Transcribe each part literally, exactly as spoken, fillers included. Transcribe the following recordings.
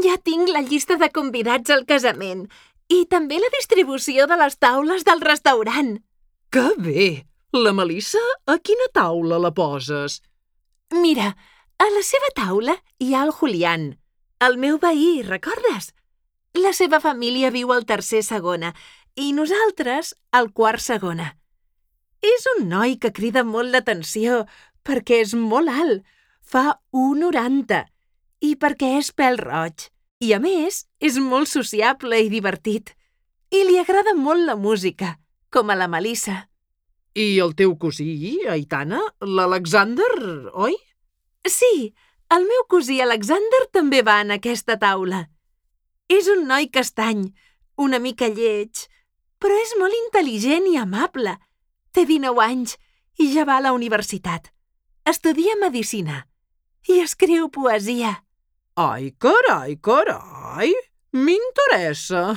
Ja tinc la llista de convidats al casament i també la distribució de les taules del restaurant. Que bé! La Melissa, a quina taula la poses? Mira, a la seva taula hi ha el Julián, el meu veí, recordes? La seva família viu al tercer segona i nosaltres al quart segona. És un noi que crida molt l'atenció perquè és molt alt, fa un coma noranta, i perquè és pèl-roig. I, a més, és molt sociable i divertit. I li agrada molt la música, com a la Melissa. I el teu cosí, Aitana, l'Alexander, oi? Sí, el meu cosí Alexander també va en aquesta taula. És un noi castany, una mica lleig, però és molt intel·ligent i amable. Té dinou anys i ja va a la universitat. Estudia medicina i escriu poesia. Ai, carai, carai! M'interessa!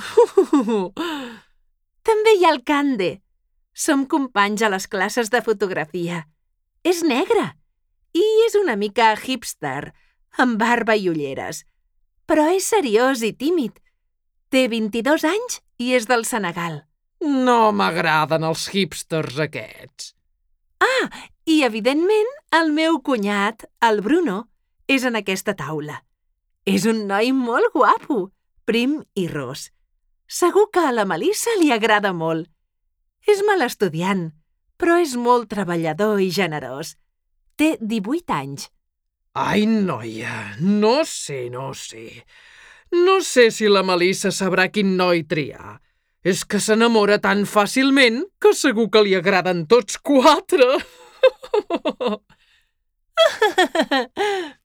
També hi ha el Cande. Som companys a les classes de fotografia. És negre i és una mica hipster, amb barba i ulleres. Però és seriós i tímid. Té vint-i-dos anys i és del Senegal. No m'agraden els hipsters aquests. Ah, i evidentment el meu cunyat, el Bruno, és en aquesta taula. És un noi molt guapo, prim i ros. Segur que a la Melissa li agrada molt. És mal estudiant, però és molt treballador i generós. Té divuit anys. Ai, noia, no sé, no sé. No sé si la Melissa sabrà quin noi triar. És que s'enamora tan fàcilment que segur que li agraden tots quatre.